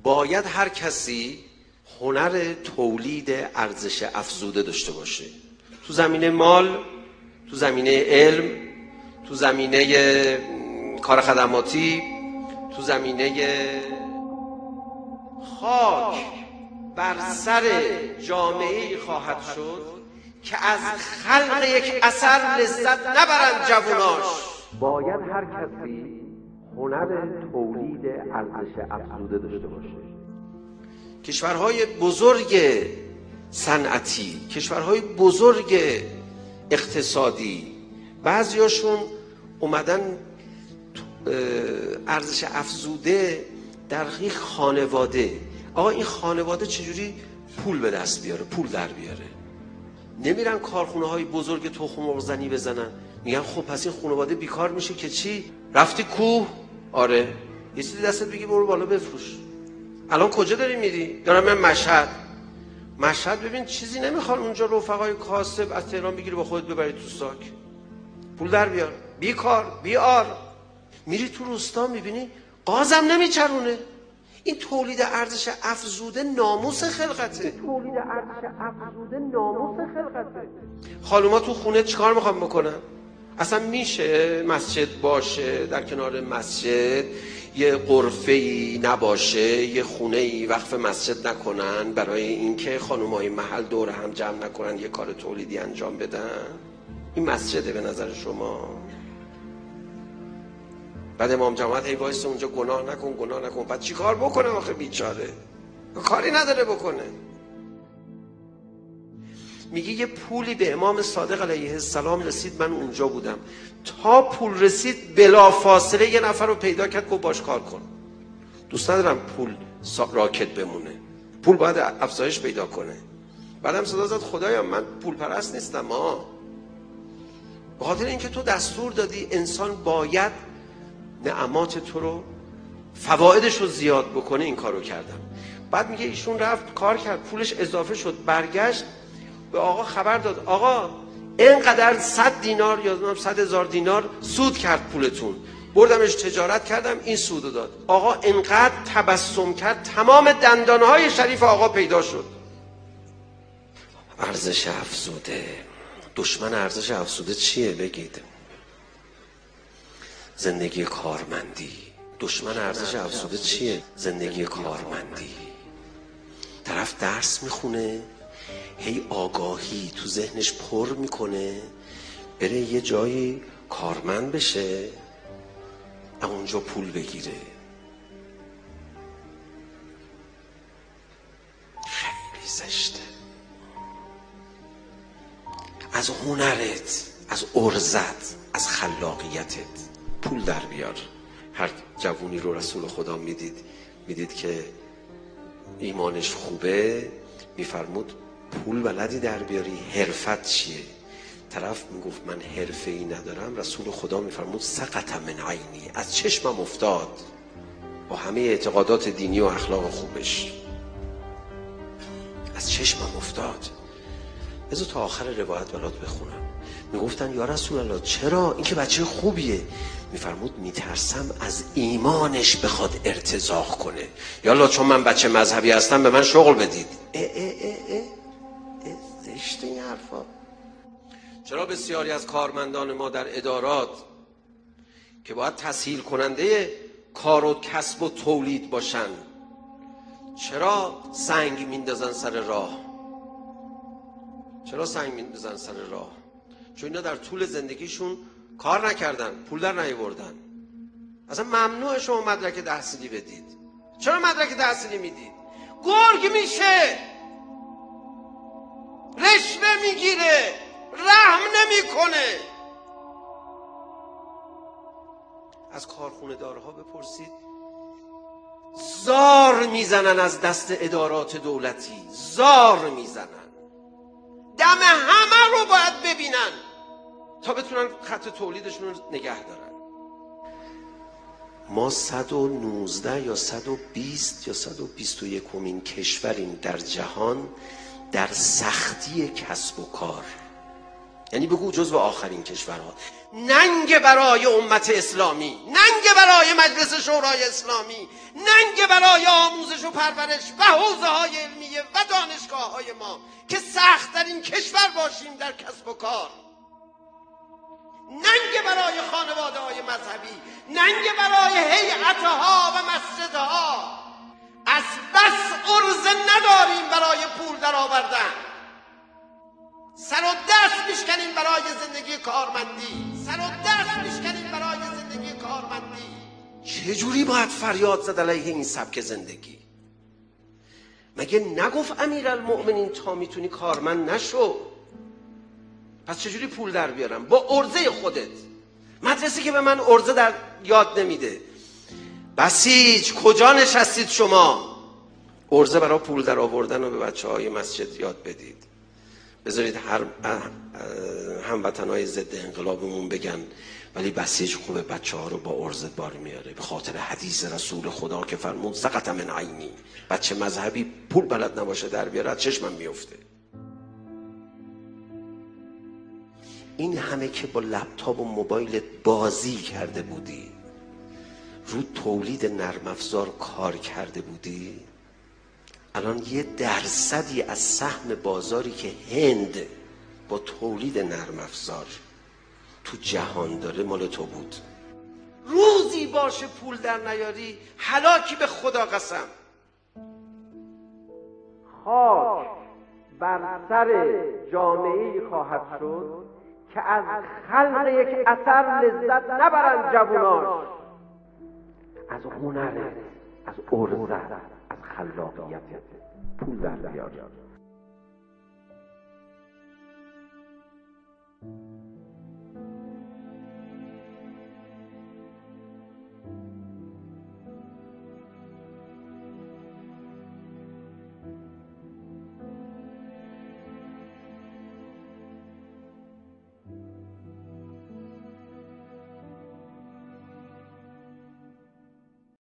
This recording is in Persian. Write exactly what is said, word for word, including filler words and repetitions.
باید هر کسی هنر تولید ارزش افزوده داشته باشه، تو زمینه مال، تو زمینه علم، تو زمینه کار خدماتی، تو زمینه خاک بر سر جامعه‌ای خواهد شد که از خلق یک اثر لذت نبرند جواناش. باید هر کسی هنر تولید ارزش افزوده داشته باشه. کشورهای بزرگ صنعتی، کشورهای بزرگ اقتصادی، بعضیاشون اومدن ارزش افزوده در یک خانواده. آقا این خانواده چجوری پول به دست بیاره، پول در بیاره؟ نمیرن کارخونه های بزرگ تخم مرغ زنی بزنن، میگن خب پس این خانواده بیکار میشه که چی؟ رفتی کوه؟ آره. یه چیزی دستت بگی برو بالا بفروش. الان کجا داری میری؟ دارم من مشهد. مشهد ببین چیزی نمیخوان اونجا رفقای کاسب از تهران بگیری با خودت ببری تو ساک، پول در بیار. بیکار، بیار. میری تو روستا میبینی قازم نمیچرونه. این تولید ارزش افزوده ناموس خلقته. تولید ارزش افزوده ناموس خلقته. خانوما تو خونه چیکار میخوان بکنن؟ اصلا میشه مسجد باشه، در کنار مسجد یه غرفه‌ای نباشه، یه خونه‌ای وقف مسجد نکنن برای اینکه خانم‌های محل دور هم جمع نکنن یه کار تولیدی انجام بدن؟ این مسجده به نظر شما؟ بعد امام جماعت هی وایسه اونجا گناه نکن گناه نکن، بعد چی کار بکنه آخه بیچاره؟ کاری نداره بکنه. میگه یه پولی به امام صادق علیه السلام رسید، من اونجا بودم، تا پول رسید بلا فاصله یه نفر رو پیدا کرد که باش کار کن. دوست ندارم پول راکت بمونه، پول باید افزایش پیدا کنه. بعدم صدا زد خدایا من پول پرست نیستم، ها، به خاطر اینکه تو دستور دادی انسان باید نعمات تو رو فوایدش رو زیاد بکنه، این کارو کردم. بعد میگه ایشون رفت کار کرد، پولش اضافه شد، برگشت به آقا خبر داد آقا اینقدر صد دینار یا صد هزار دینار سود کرد پولتون، بردمش تجارت کردم این سودو داد. آقا اینقدر تبسم کرد تمام دندانهای شریف آقا پیدا شد. ارزش افزوده. دشمن ارزش افزوده چیه بگید؟ زندگی کارمندی. دشمن ارزش افزوده چیه؟ زندگی کارمندی. طرف درس میخونه، هی آگاهی تو ذهنش پر میکنه، بره یه جایی کارمند بشه، اونجا پول بگیره. خیلی زشته. از هنرت، از ارزت، از خلاقیتت پول در بیار. هر جوونی رو رسول خدا میدید میدید که ایمانش خوبه، میفرمود پول بلدی در بیاری؟ حرفت چیه؟ طرف میگفت من حرفه ای ندارم، رسول خدا میفرمود سقط من عینی، از چشمم افتاد، با همه اعتقادات دینی و اخلاق خوبش از چشمم افتاد. بذار تا آخر روایت برات بخونم. میگفتن یا رسول الله چرا؟ این که بچه خوبیه. میفرمود میترسم از ایمانش بخواد ارتزاق کنه. یا الله چون من بچه مذهبی هستم به من شغل بدید. اه اه اه اه اه زشته این حرفا. چرا بسیاری از کارمندان ما در ادارات که باید تسهیل کننده کار و کسب و تولید باشن، چرا سنگ میندازن سر راه؟ چرا سنگ میندازن سر راه؟ چون اینا در طول زندگیشون کار نکردن، پول در نیاوردن. اصلا ممنوع شما مدرک تحصیلی بدید. چرا مدرک تحصیلی میدید؟ گرگ میشه، رشوه میگیره، رحم نمیکنه. از کارخونه دارها بپرسید، زار میزنن از دست ادارات دولتی، زار میزنن. دم همه رو باید ببینن تا بتونن خط تولیدشون رو نگه دارن. ما صد و نوزده یا صد و بیست یا صد و بیست و یکمین کشوریم در جهان در سختی کسب و کار، یعنی بگو جزو آخرین کشورها. ننگ برای امت اسلامی، ننگ برای مجلس شورای اسلامی، ننگ برای آموزش و پرورش و حوزه های علمیه و دانشگاه های ما که سخت‌ترین کشور باشیم در کسب و کار. ننگ برای خانواده های مذهبی، ننگ برای هیئتها و مسجدها. از بس عرضه نداریم برای پول در آوردن، سر و دست میشکنیم برای زندگی کارمندی، سر و دست میشکنیم برای زندگی کارمندی. چجوری باید فریاد زد علیه این سبک زندگی؟ مگه نگفت امیرالمؤمنین تا میتونی کارمند نشو؟ پس چجوری پول در بیارم؟ با عرضه خودت. مدرسه که به من عرضه در یاد نمیده. بسیج کجا نشستید شما؟ عرضه برای پول در آوردن رو به بچه های مسجد یاد بدید. بذارید هر هموطنهای ضد انقلابمون بگن ولی بسیج خوبه بچه ها رو با عرضه بار میاره، به خاطر حدیث رسول خدا که فرمود سقط من عینی. بچه مذهبی پول بلد نباشه در بیاره چشمم میفته. این همه که با لپتاپ و موبایلت بازی کرده بودی، رو تولید نرم افزار کار کرده بودی، الان یه درصدی از سهم بازاری که هند با تولید نرم افزار تو جهان داره مال تو بود. روزی باشه پول در نیاری هلاکی به خدا قسم. خاک بر سر جامعه‌ای خواهد شد که از خلق یک اثر لذت نبرند جواناش، از هنر، از عرضه، از خلاقیت پول در بیار.